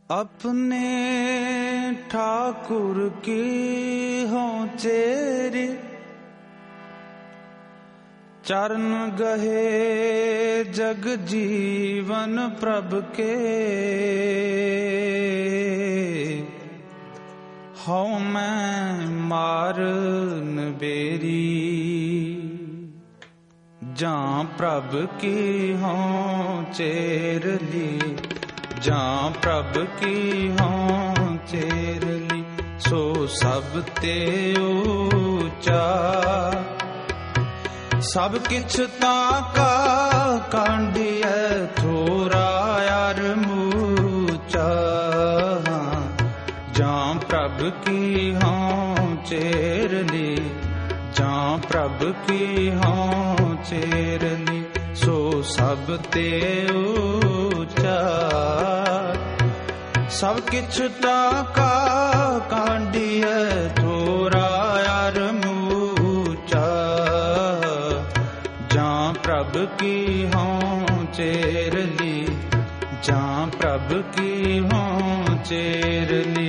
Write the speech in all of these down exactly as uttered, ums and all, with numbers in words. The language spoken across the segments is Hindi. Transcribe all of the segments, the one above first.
अपने ठाकुर की हो चेरी, चरण गहे जग जीवन प्रभ के। हौ मैं मारन बेरी, जां प्रभ की हो चेरली, जां प्रभ की हों चेरली। सो सब ते ऊंचा, सब किछ ताका कांडिया थोरा यार मूचा। जां प्रभ की हों चेरली, जां प्रभ की हों चेरली। सो सब ते ऊंचा, सब किछ ताका कांडिया थोरा यार मूचा। जां प्रभ की हों चेरली, जां प्रभ की हों चेरली।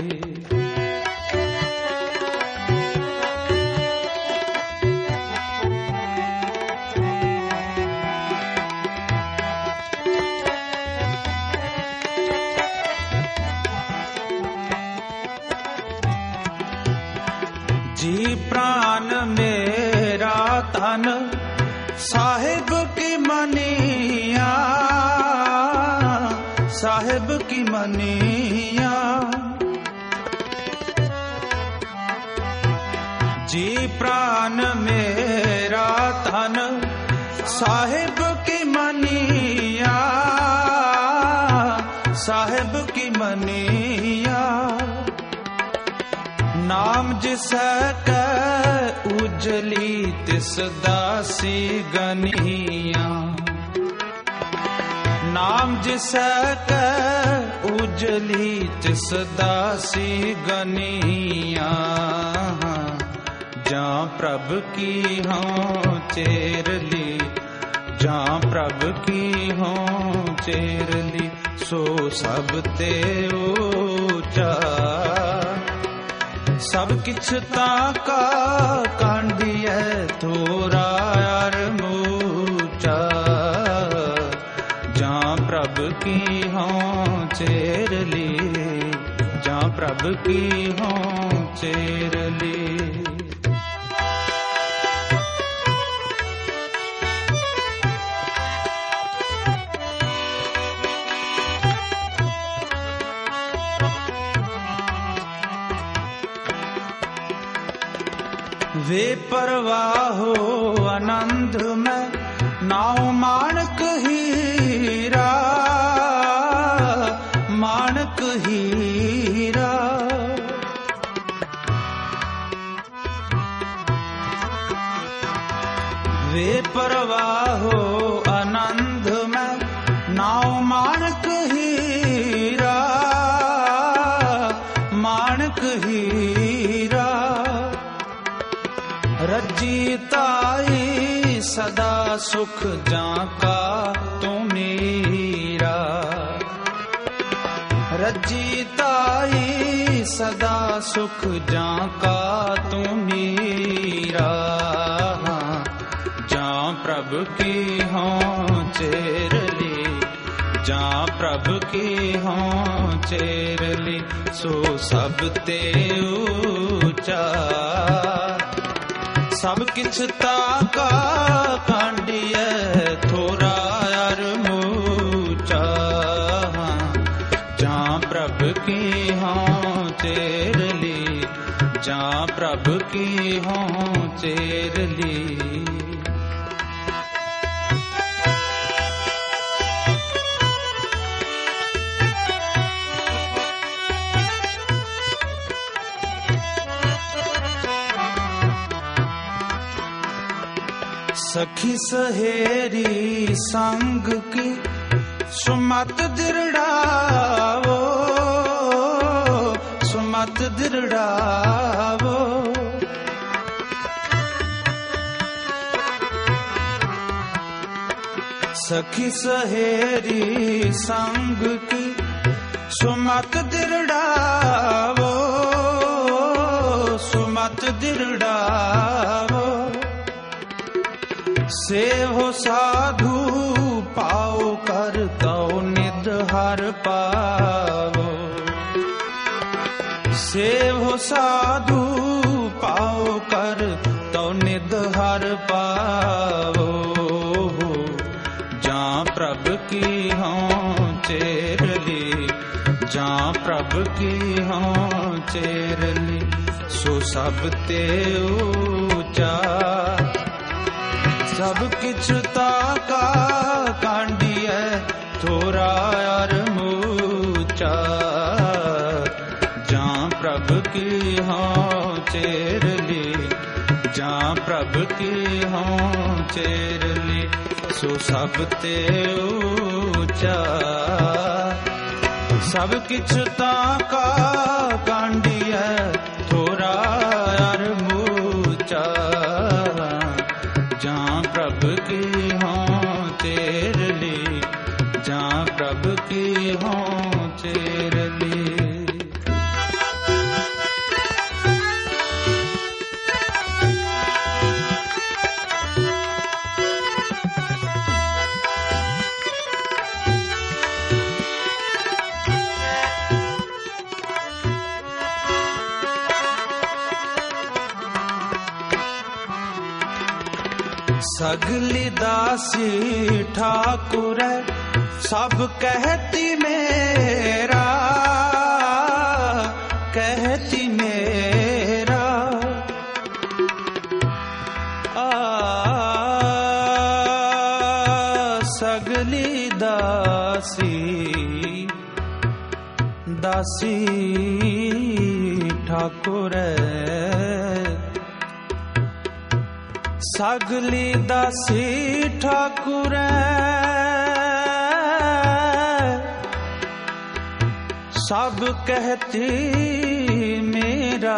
जी प्राण मेरा तन साहिब की मनिया, साहिब की मनिया। जी प्राण मेरा तन साहिब की मनिया, साहिब की मनिया। नाम जिसै कै उजली तिस दासी गनिया, नाम जिसै कै उजली तिस दासी गनिया। जां प्रभ की हों चेरली, जां प्रभ की हों चेरली। सो सब ते ऊंचा, सब किछ ताका कांडिया थोरा यार मूचा। जां प्रभ की हों चेरली, जां प्रभ की हों चेरली। वे परवाहो आनंद में नाव माणक हीरा, माणक हीरा। वे परवाहो आनंद में नाव माणक हीरा, माणक हीरा। रज्जी ताई सदा सुख जाका तू मीरा, रज्जी ताई सदा सुख जाका तू मीरा। जां प्रभ की हों चेरली, जां प्रभ की हों चेरली। सो सब ते ऊंचा, सब किछ ताका कांडिया थोरा यार मूचा। जां प्रभ की हों चेरली, जां प्रभ की हों चेरली। सखी सहेरी संग की सुमत दृढ़ावो, सुमत दृढ़ावो। सखी सहेरी संग की सुमत दिरड़ावो सुमत दिरड़ावो सेहो साधु पाओ कर तो निध हर पावो सेहो साधु पाओ कर तो निध हर पावो जा प्रभ की हों चेरली जा प्रभ की हों चेरली सो सब ते ऊंचा सब किछ ताका कांडिय थोड़ा और मूचा जा प्रभ की हों चेरली जा प्रभ की हों चेरली सो सब ते ऊंचा सब किछ ताका कांडिय थोड़ा और मूचा जा प्रभ की हों चेरली जा प्रभ की हों चेरली सगली दासी ठाकुर सब कहती मेरा कहती मेरा आ सगली दासी दासी ठाकुर सगली दासी ठाकुर सब कहती मेरा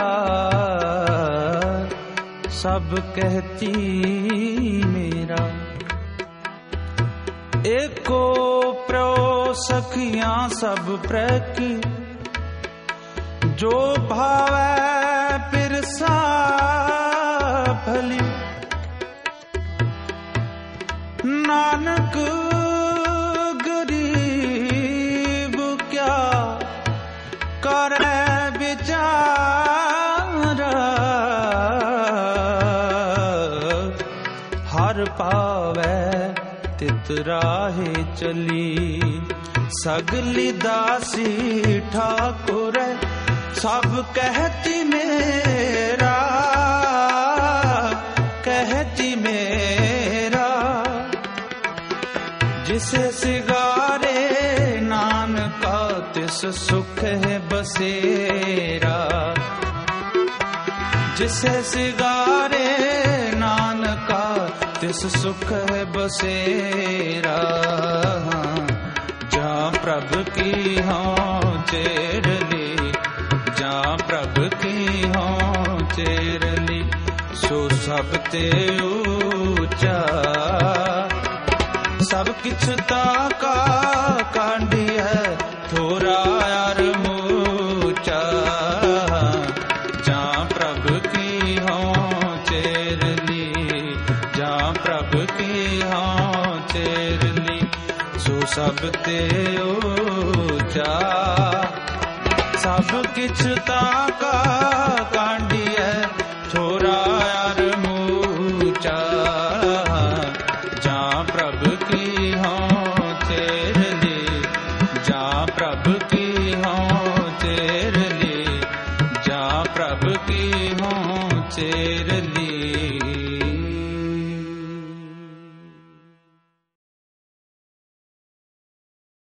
सब कहती मेरा एको प्रो सखियां सब प्रकी जो भावै पिरसा भली नानक गरीब क्या करे बेचारा हर पावे तित राहे चली सगली दासी ठाकुर सब कहती मेरा कहती मेरा जिसे सिगारे नानका तिस सुख है बसेरा जिसे सिगारे नानका तिस सुख है बसेरा जा प्रभ की हों चेरली जा प्रभ की हों चेरली सो सब ते ऊंचा सब किछ ताका कांडी है थोड़ा यार मूचा जा प्रभ की हों चेरली जा प्रभ की हों चेरली सो सब ते ऊंचा सब किछ ताका कांडी है थोड़ा यार मूचा जा प्रभ की हों चेरली जा प्रभ की हों चेरली जा प्रभ की हों चेरली